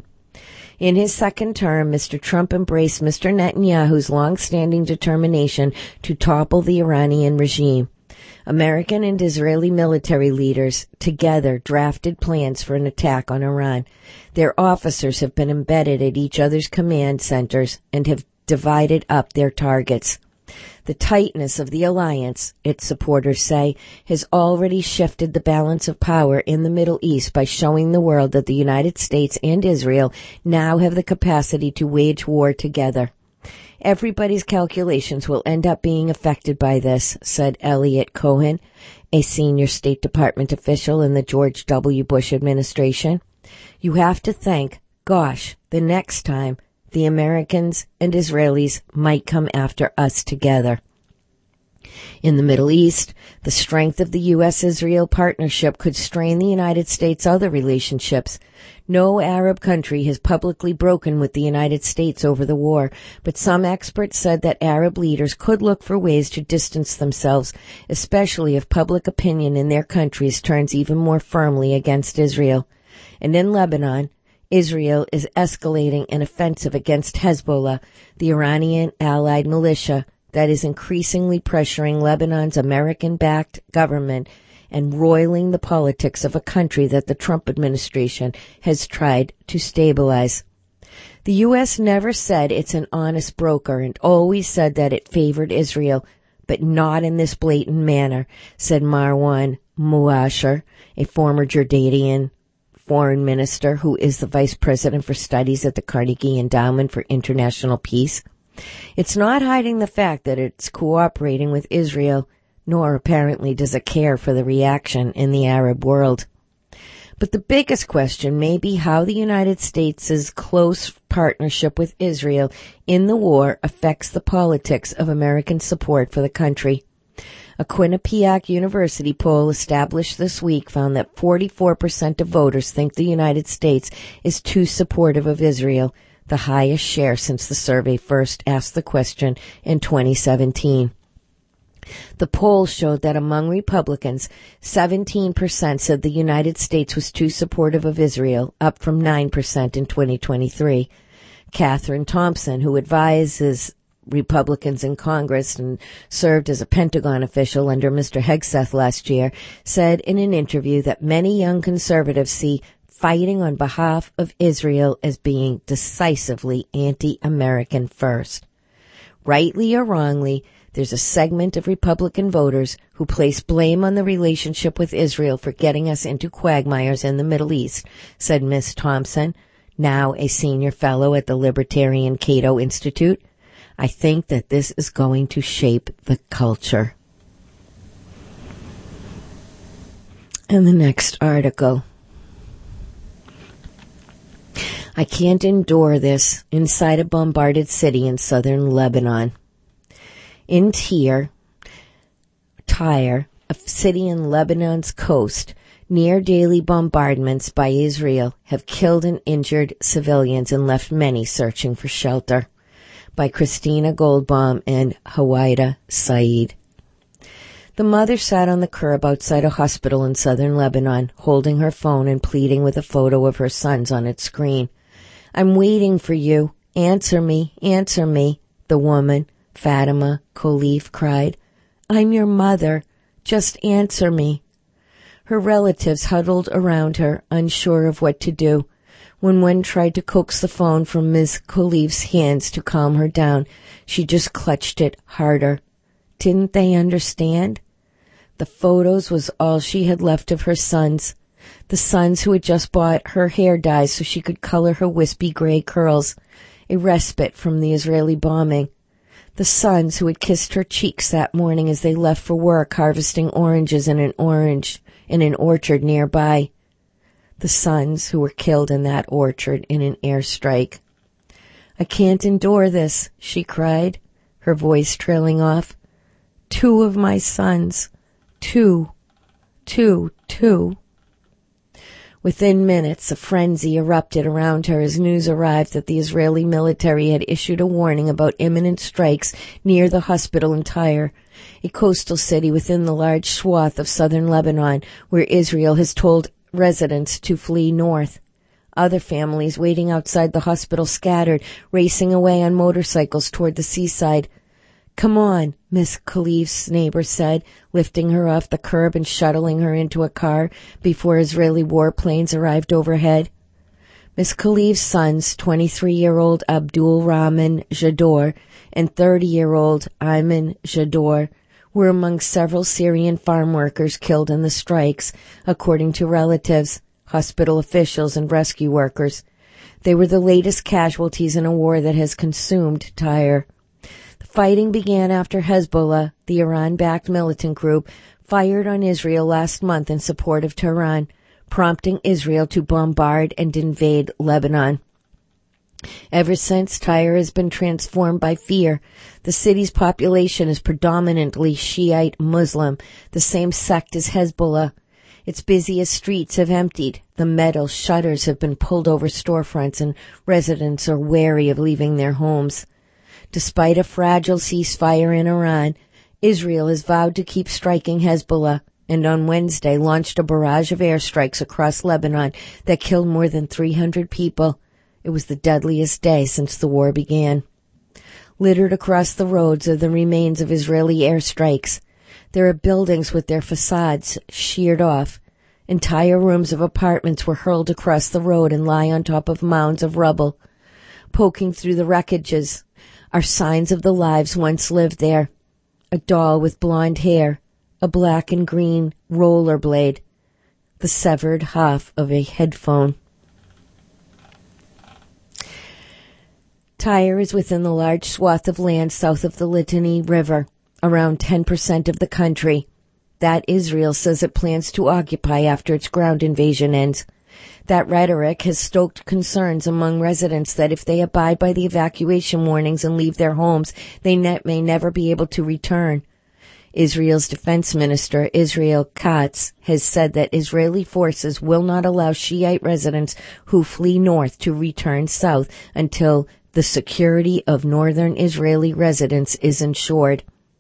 In his second term, Mr. Trump embraced Mr. Netanyahu's long-standing determination to topple the Iranian regime. American and Israeli military leaders together drafted plans for an attack on Iran. Their officers have been embedded at each other's command centers and have divided up their targets. The tightness of the alliance, its supporters say, has already shifted the balance of power in the Middle East by showing the world that the United States and Israel now have the capacity to wage war together. Everybody's calculations will end up being affected by this, said Elliot Cohen, a senior State Department official in the George W. Bush administration. You have to think, gosh, the next time the Americans and Israelis might come after us together. In the Middle East, the strength of the U.S.-Israel partnership could strain the United States' other relationships. No Arab country has publicly broken with the United States over the war, but some experts said that Arab leaders could look for ways to distance themselves, especially if public opinion in their countries turns even more firmly against Israel. And in Lebanon, Israel is escalating an offensive against Hezbollah, the Iranian allied militia that is increasingly pressuring Lebanon's American-backed government and roiling the politics of a country that the Trump administration has tried to stabilize. The U.S. never said it's an honest broker and always said that it favored Israel, but not in this blatant manner, said Marwan Muasher, a former Jordanian foreign minister who is the vice president for studies at the Carnegie Endowment for International Peace. It's not hiding the fact that it's cooperating with Israel, nor apparently does it care for the reaction in the Arab world. But the biggest question may be how the United States' close partnership with Israel in the war affects the politics of American support for the country. A Quinnipiac University poll established this week found that 44% of voters think the United States is too supportive of Israel, the highest share since the survey first asked the question in 2017. The poll showed that among Republicans, 17% said the United States was too supportive of Israel, up from 9% in 2023. Catherine Thompson, who advises Republicans in Congress and served as a Pentagon official under Mr. Hegseth last year, said in an interview that many young conservatives see fighting on behalf of Israel as being decisively anti-American first. Rightly or wrongly, there's a segment of Republican voters who place blame on the relationship with Israel for getting us into quagmires in the Middle East, said Ms. Thompson, now a senior fellow at the Libertarian Cato Institute. I think that this is going to shape the culture. And the next article. I can't endure this inside a bombarded city in southern Lebanon. In Tyre, a city in Lebanon's coast, near daily bombardments by Israel have killed and injured civilians and left many searching for shelter. By Christina Goldbaum and Hawaida Saeed. The mother sat on the curb outside a hospital in southern Lebanon, holding her phone and pleading with a photo of her sons on its screen. I'm waiting for you. Answer me, the woman, Fatima Khalif, cried. I'm your mother. Just answer me. Her relatives huddled around her, unsure of what to do. When one tried to coax the phone from Ms. Khalif's hands to calm her down, she just clutched it harder. Didn't they understand? The photos was all she had left of her sons. The sons who had just bought her hair dye so she could color her wispy gray curls, a respite from the Israeli bombing. The sons who had kissed her cheeks that morning as they left for work harvesting oranges in an orchard nearby. The sons who were killed in that orchard in an airstrike. I can't endure this, she cried, her voice trailing off. 2 of my sons. 2. Within minutes, a frenzy erupted around her as news arrived that the Israeli military had issued a warning about imminent strikes near the hospital in Tyre, a coastal city within the large swath of southern Lebanon, where Israel has told residents to flee north. Other families waiting outside the hospital scattered, racing away on motorcycles toward the seaside. Come on, Miss Khalif's neighbor said, lifting her off the curb and shuttling her into a car before Israeli warplanes arrived overhead. Miss Khalif's sons, 23-year-old Abdul Rahman Jador and 30-year-old Ayman Jador, were among several Syrian farm workers killed in the strikes, according to relatives, hospital officials, and rescue workers. They were the latest casualties in a war that has consumed Tyre. The fighting began after Hezbollah, the Iran-backed militant group, fired on Israel last month in support of Tehran, prompting Israel to bombard and invade Lebanon. Ever since, Tyre has been transformed by fear. The city's population is predominantly Shiite Muslim, the same sect as Hezbollah. Its busiest streets have emptied. The metal shutters have been pulled over storefronts, and residents are wary of leaving their homes. Despite a fragile ceasefire in Iran, Israel has vowed to keep striking Hezbollah, and on Wednesday launched a barrage of airstrikes across Lebanon that killed more than 300 people. It was the deadliest day since the war began. Littered across the roads are the remains of Israeli airstrikes. There are buildings with their facades sheared off. Entire rooms of apartments were hurled across the road and lie on top of mounds of rubble. Poking through the wreckages are signs of the lives once lived there. A doll with blonde hair, a black and green rollerblade, the severed half of a headphone. Tyre is within the large swath of land south of the Litani River, around 10% of the country, that Israel says it plans to occupy after its ground invasion ends. That rhetoric has stoked concerns among residents that if they abide by the evacuation warnings and leave their homes, they may never be able to return. Israel's defense minister, Israel Katz, has said that Israeli forces will not allow Shiite residents who flee north to return south until the security of northern Israeli residents is ensured.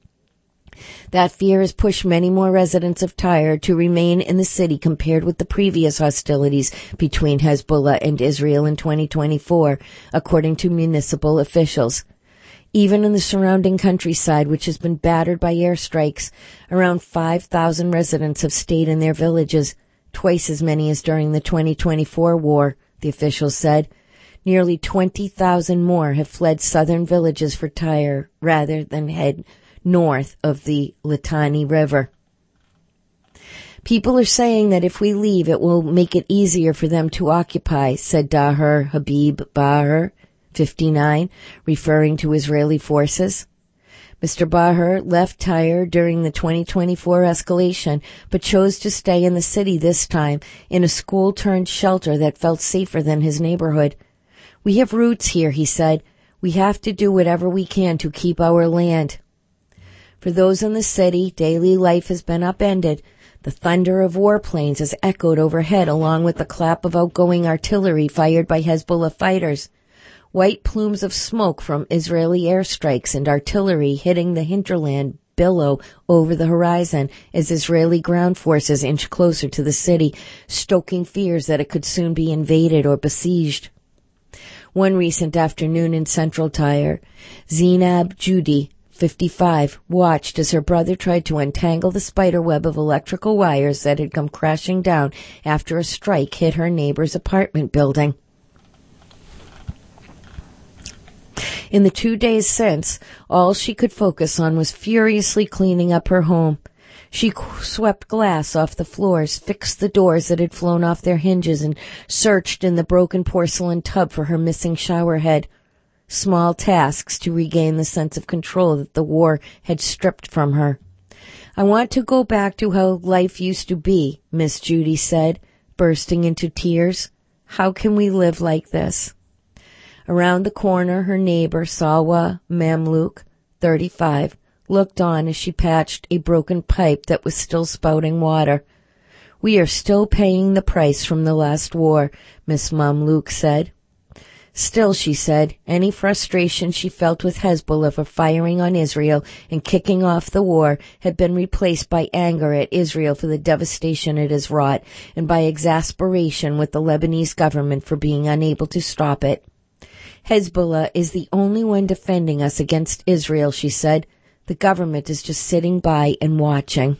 That fear has pushed many more residents of Tyre to remain in the city compared with the previous hostilities between Hezbollah and Israel in 2024, according to municipal officials. Even in the surrounding countryside, which has been battered by airstrikes, around 5,000 residents have stayed in their villages, twice as many as during the 2024 war, the officials said. Nearly 20,000 more have fled southern villages for Tyre rather than head north of the Litani River. People are saying that if we leave, it will make it easier for them to occupy, said Daher Habib Baher, 59, referring to Israeli forces. Mr. Baher left Tyre during the 2024 escalation, but chose to stay in the city this time in a school-turned-shelter that felt safer than his neighborhood. We have roots here, he said. We have to do whatever we can to keep our land. For those in the city, daily life has been upended. The thunder of warplanes has echoed overhead along with the clap of outgoing artillery fired by Hezbollah fighters. White plumes of smoke from Israeli airstrikes and artillery hitting the hinterland billow over the horizon as Israeli ground forces inch closer to the city, stoking fears that it could soon be invaded or besieged. One recent afternoon in central Tyre, Zainab Judy, 55, watched as her brother tried to untangle the spiderweb of electrical wires that had come crashing down after a strike hit her neighbor's apartment building. In the 2 days since, all she could focus on was furiously cleaning up her home. She swept glass off the floors, fixed the doors that had flown off their hinges, and searched in the broken porcelain tub for her missing shower head. Small tasks to regain the sense of control that the war had stripped from her. I want to go back to how life used to be, Miss Judy said, bursting into tears. How can we live like this? Around the corner, her neighbor, Salwa Mamluk, 35, looked on as she patched a broken pipe that was still spouting water. We are still paying the price from the last war, Miss Mamluk said. Still, she said, any frustration she felt with Hezbollah for firing on Israel and kicking off the war had been replaced by anger at Israel for the devastation it has wrought and by exasperation with the Lebanese government for being unable to stop it. Hezbollah is the only one defending us against Israel, she said. The government is just sitting by and watching.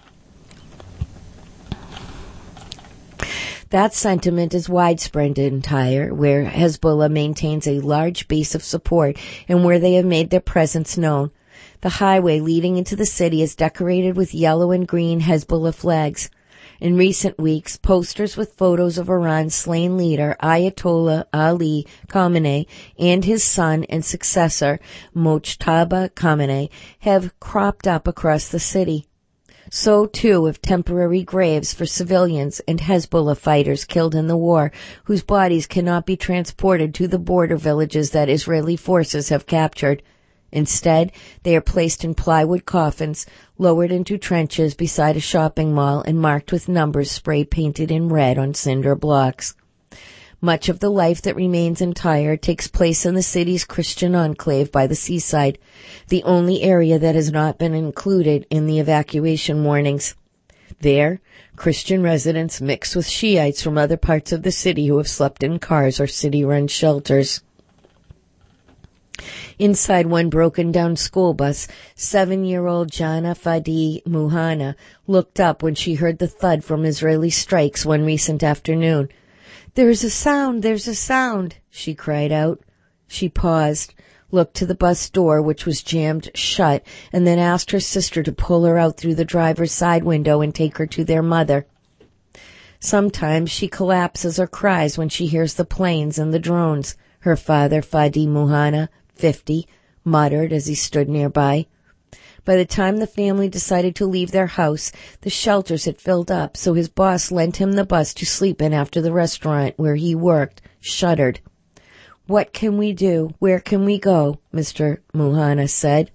That sentiment is widespread in Tyre, where Hezbollah maintains a large base of support and where they have made their presence known. The highway leading into the city is decorated with yellow and green Hezbollah flags. In recent weeks, posters with photos of Iran's slain leader, Ayatollah Ali Khamenei, and his son and successor, Mojtaba Khamenei, have cropped up across the city. So, too, have temporary graves for civilians and Hezbollah fighters killed in the war, whose bodies cannot be transported to the border villages that Israeli forces have captured. Instead, they are placed in plywood coffins, lowered into trenches beside a shopping mall, and marked with numbers spray-painted in red on cinder blocks. Much of the life that remains in Tyre takes place in the city's Christian enclave by the seaside, the only area that has not been included in the evacuation warnings. There, Christian residents mix with Shiites from other parts of the city who have slept in cars or city-run shelters. Inside one broken-down school bus, 7-year-old Jana Fadi Muhana looked up when she heard the thud from Israeli strikes one recent afternoon. "There's a sound, there's a sound," she cried out. She paused, looked to the bus door, which was jammed shut, and then asked her sister to pull her out through the driver's side window and take her to their mother. Sometimes she collapses or cries when she hears the planes and the drones, her father, Fadi Muhana, 50, muttered as he stood nearby. By the time the family decided to leave their house, the shelters had filled up, so his boss lent him the bus to sleep in after the restaurant where he worked shuttered. "What can we do? Where can we go?" Mr. Muhana said.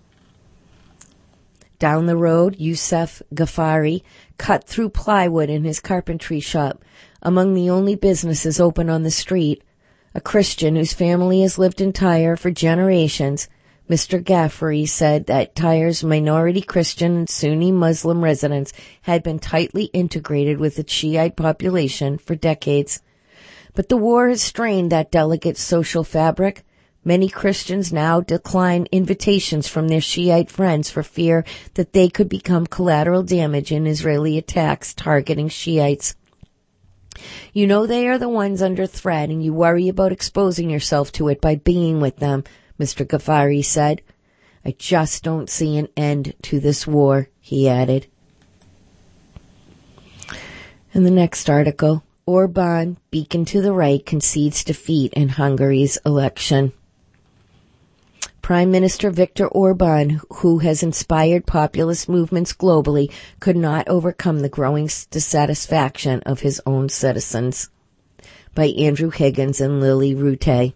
Down the road, Youssef Ghaffari cut through plywood in his carpentry shop, among the only businesses open on the street. A Christian whose family has lived in Tyre for generations, Mr. Ghaffari said that Tyre's minority Christian and Sunni Muslim residents had been tightly integrated with its Shiite population for decades. But the war has strained that delicate social fabric. Many Christians now decline invitations from their Shiite friends for fear that they could become collateral damage in Israeli attacks targeting Shiites. "You know they are the ones under threat, and you worry about exposing yourself to it by being with them," Mr. Ghaffari said. "I just don't see an end to this war," he added. In the next article, Orban, beacon to the right, concedes defeat in Hungary's election. Prime Minister Viktor Orban, who has inspired populist movements globally, could not overcome the growing dissatisfaction of his own citizens. By Andrew Higgins and Lily Rute.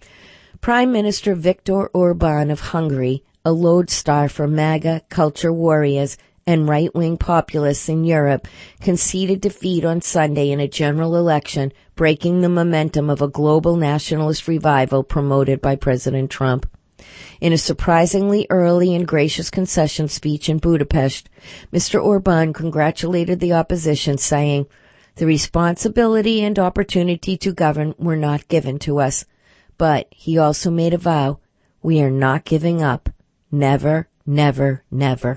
Prime Minister Viktor Orban of Hungary, a lodestar for MAGA culture warriors and right-wing populists in Europe, conceded defeat on Sunday in a general election, breaking the momentum of a global nationalist revival promoted by President Trump. In a surprisingly early and gracious concession speech in Budapest, Mr. Orban congratulated the opposition, saying, "The responsibility and opportunity to govern were not given to us." But he also made a vow, "We are not giving up. Never, never, never."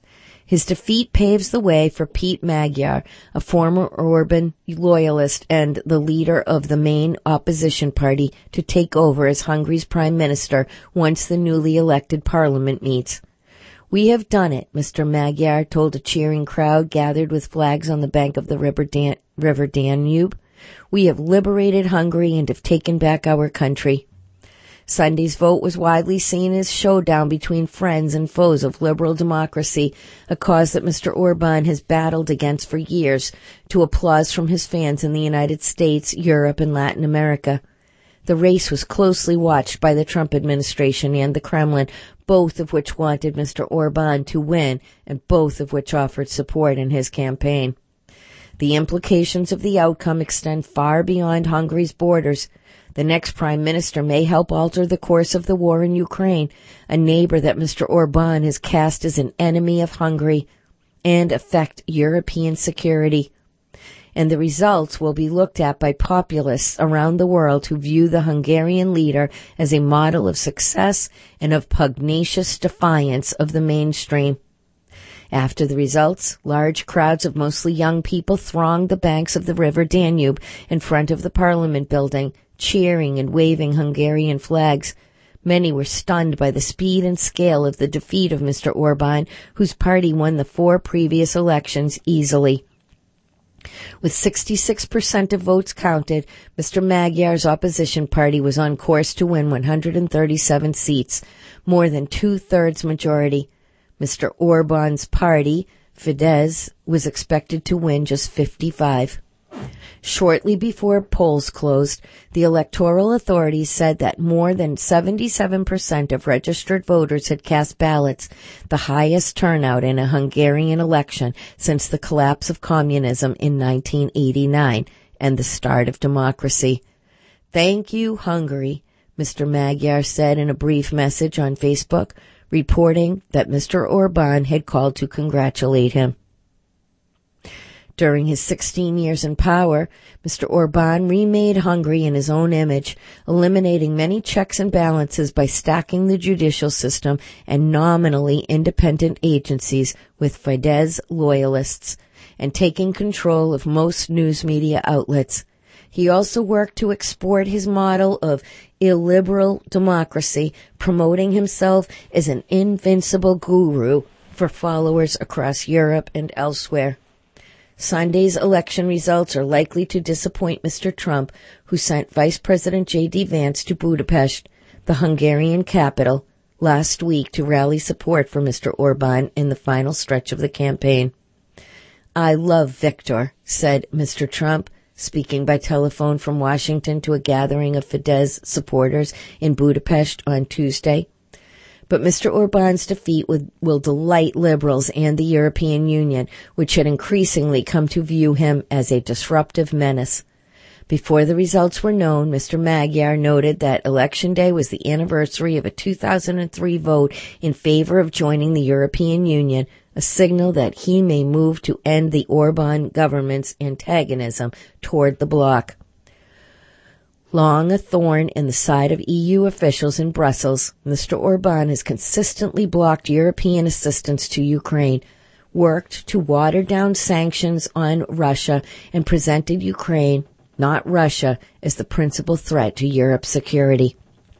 His defeat paves the way for Pete Magyar, a former Orban loyalist and the leader of the main opposition party, to take over as Hungary's prime minister once the newly elected parliament meets. "We have done it," Mr. Magyar told a cheering crowd gathered with flags on the bank of the River Danube. "We have liberated Hungary and have taken back our country." Sunday's vote was widely seen as showdown between friends and foes of liberal democracy, a cause that Mr. Orban has battled against for years, to applause from his fans in the United States, Europe, and Latin America. The race was closely watched by the Trump administration and the Kremlin, both of which wanted Mr. Orban to win and both of which offered support in his campaign. The implications of the outcome extend far beyond Hungary's borders. The next prime minister may help alter the course of the war in Ukraine, a neighbor that Mr. Orban has cast as an enemy of Hungary, and affect European security. And the results will be looked at by populists around the world who view the Hungarian leader as a model of success and of pugnacious defiance of the mainstream. After the results, large crowds of mostly young people thronged the banks of the River Danube in front of the Parliament building, cheering and waving Hungarian flags. Many were stunned by the speed and scale of the defeat of Mr. Orban, whose party won the 4 previous elections easily. With 66% of votes counted, Mr. Magyar's opposition party was on course to win 137 seats, more than 2/3 majority. Mr. Orban's party, Fidesz, was expected to win just 55. Shortly before polls closed, the electoral authorities said that more than 77% of registered voters had cast ballots, the highest turnout in a Hungarian election since the collapse of communism in 1989 and the start of democracy. "Thank you, Hungary," Mr. Magyar said in a brief message on Facebook, reporting that Mr. Orban had called to congratulate him. During his 16 years in power, Mr. Orban remade Hungary in his own image, eliminating many checks and balances by stacking the judicial system and nominally independent agencies with Fidesz loyalists and taking control of most news media outlets. He also worked to export his model of illiberal democracy, promoting himself as an invincible guru for followers across Europe and elsewhere. Sunday's election results are likely to disappoint Mr. Trump, who sent Vice President J.D. Vance to Budapest, the Hungarian capital, last week to rally support for Mr. Orban in the final stretch of the campaign. "I love Victor," said Mr. Trump, speaking by telephone from Washington to a gathering of Fidesz supporters in Budapest on Tuesday. But Mr. Orban's defeat will delight liberals and the European Union, which had increasingly come to view him as a disruptive menace. Before the results were known, Mr. Magyar noted that Election Day was the anniversary of a 2003 vote in favor of joining the European Union, a signal that he may move to end the Orban government's antagonism toward the bloc. Long a thorn in the side of EU officials in Brussels, Mr. Orban has consistently blocked European assistance to Ukraine, worked to water down sanctions on Russia, and presented Ukraine, not Russia, as the principal threat to Europe's security.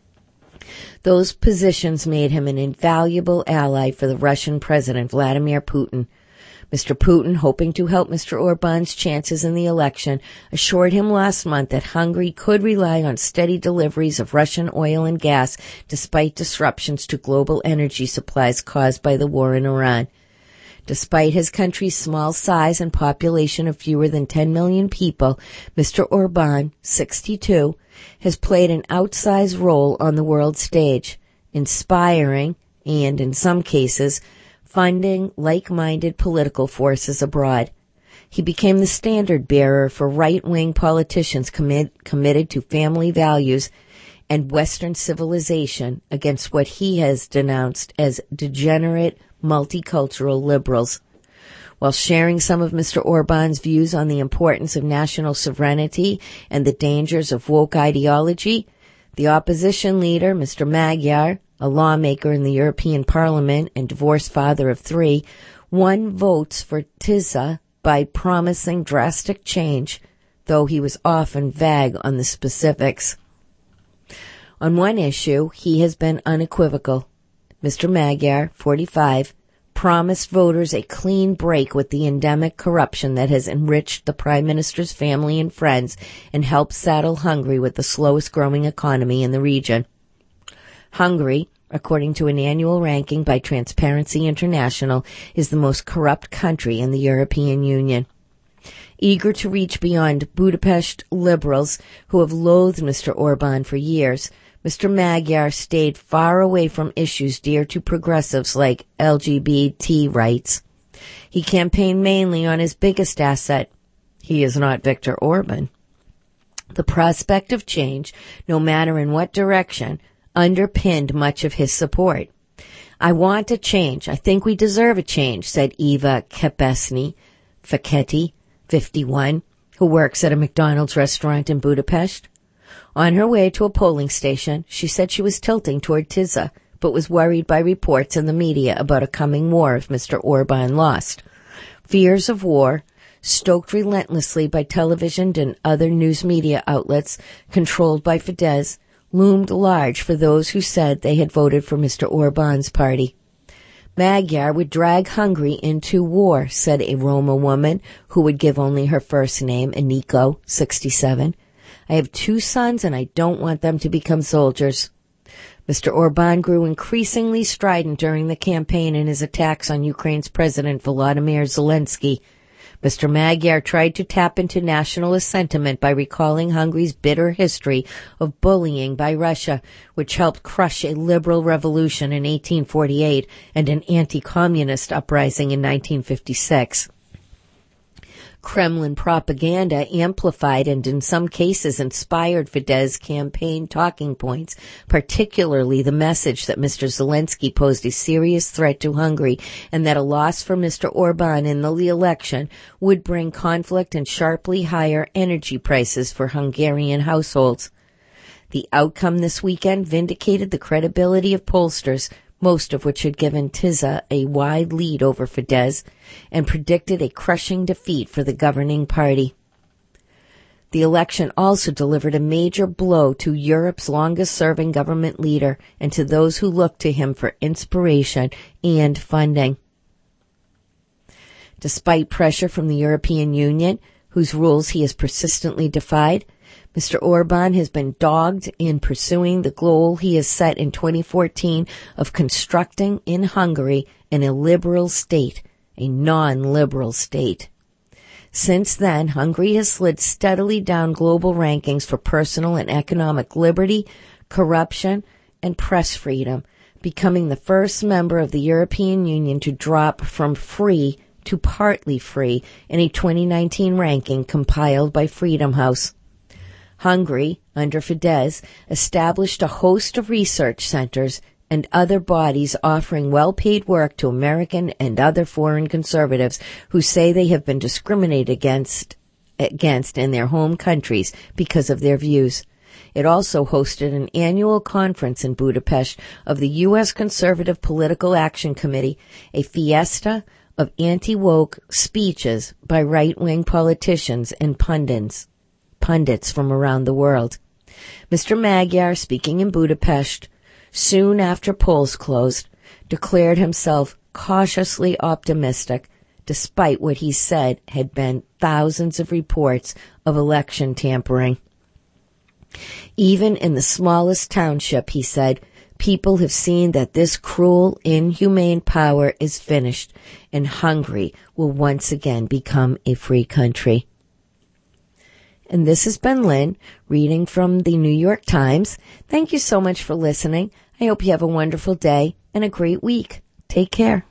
Those positions made him an invaluable ally for the Russian President Vladimir Putin. Mr. Putin, hoping to help Mr. Orban's chances in the election, assured him last month that Hungary could rely on steady deliveries of Russian oil and gas despite disruptions to global energy supplies caused by the war in Iran. Despite his country's small size and population of fewer than 10 million people, Mr. Orban, 62, has played an outsized role on the world stage, inspiring and, in some cases, funding like-minded political forces abroad. He became the standard-bearer for right-wing politicians committed to family values and Western civilization against what he has denounced as degenerate, multicultural liberals. While sharing some of Mr. Orban's views on the importance of national sovereignty and the dangers of woke ideology, the opposition leader, Mr. Magyar, a lawmaker in the European Parliament and divorced father of 3, won votes for TISA by promising drastic change, though he was often vague on the specifics. On one issue, he has been unequivocal. Mr. Magyar, 45, promised voters a clean break with the endemic corruption that has enriched the Prime Minister's family and friends and helped saddle Hungary with the slowest growing economy in the region. Hungary, according to an annual ranking by Transparency International, is the most corrupt country in the European Union. Eager to reach beyond Budapest liberals who have loathed Mr. Orban for years, Mr. Magyar stayed far away from issues dear to progressives like LGBT rights. He campaigned mainly on his biggest asset. He is not Viktor Orban. The prospect of change, no matter in what direction, underpinned much of his support. "I want a change. I think we deserve a change," said Eva Kepesny, 51, who works at a McDonald's restaurant in Budapest. On her way to a polling station, she said she was tilting toward TISA, but was worried by reports in the media about a coming war if Mr. Orban lost. Fears of war, stoked relentlessly by television and other news media outlets controlled by Fidesz, loomed large for those who said they had voted for Mr. Orban's party. Magyar would drag Hungary into war, said a Roma woman who would give only her first name, Aniko, 67. "I have 2 sons and I don't want them to become soldiers." Mr. Orban grew increasingly strident during the campaign in his attacks on Ukraine's President Volodymyr Zelensky. Mr. Magyar tried to tap into nationalist sentiment by recalling Hungary's bitter history of bullying by Russia, which helped crush a liberal revolution in 1848 and an anti-communist uprising in 1956. Kremlin propaganda amplified and in some cases inspired Fidesz campaign talking points, particularly the message that Mr. Zelensky posed a serious threat to Hungary and that a loss for Mr. Orban in the election would bring conflict and sharply higher energy prices for Hungarian households. The outcome this weekend vindicated the credibility of pollsters, most of which had given Tisza a wide lead over Fidesz and predicted a crushing defeat for the governing party. The election also delivered a major blow to Europe's longest-serving government leader and to those who looked to him for inspiration and funding. Despite pressure from the European Union, whose rules he has persistently defied, Mr. Orban has been dogged in pursuing the goal he has set in 2014 of constructing in Hungary an illiberal state, a non-liberal state. Since then, Hungary has slid steadily down global rankings for personal and economic liberty, corruption, and press freedom, becoming the first member of the European Union to drop from free to partly free in a 2019 ranking compiled by Freedom House. Hungary, under Fidesz, established a host of research centers and other bodies offering well-paid work to American and other foreign conservatives who say they have been discriminated against in their home countries because of their views. It also hosted an annual conference in Budapest of the U.S. Conservative Political Action Committee, a fiesta of anti-woke speeches by right-wing politicians and pundits from around the world. Mr. Magyar, speaking in Budapest, soon after polls closed, declared himself cautiously optimistic, despite what he said had been thousands of reports of election tampering. Even in the smallest township, he said, people have seen that this cruel, inhumane power is finished, and Hungary will once again become a free country. And this has been Lynn, reading from the New York Times. Thank you so much for listening. I hope you have a wonderful day and a great week. Take care.